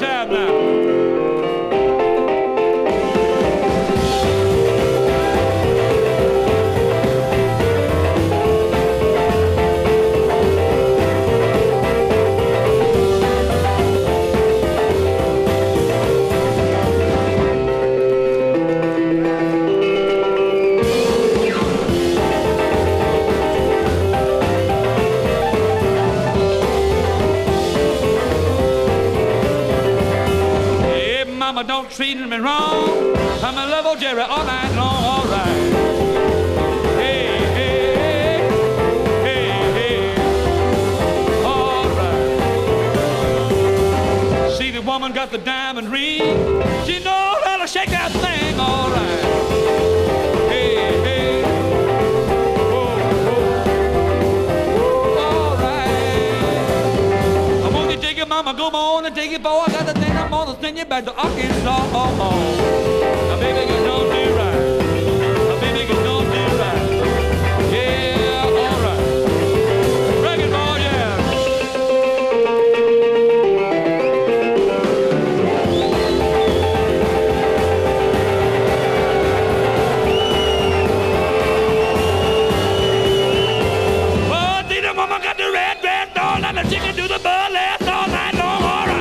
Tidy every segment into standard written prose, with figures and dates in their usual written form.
time now. Mama, don't treat me wrong. I'm in love with Jerry all night long, all right. Hey, hey, hey, hey, all right. See, the woman got the diamond ring. She knows how to shake that thing, all right. Hey, hey, oh, oh, all right. I'm gonna take it, mama, go on and take it, boy. I got the thing. I'm gonna send you back to Arkansas. Now, baby, you don't do right. Now, baby, you don't do right. Yeah, all right. Break it, boy, yeah. Oh, see the mama got the red dress on and the chicken do the burlesque all night long, all right.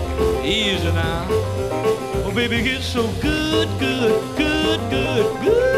Easy now. Oh, baby, it's so good, good, good, good, good.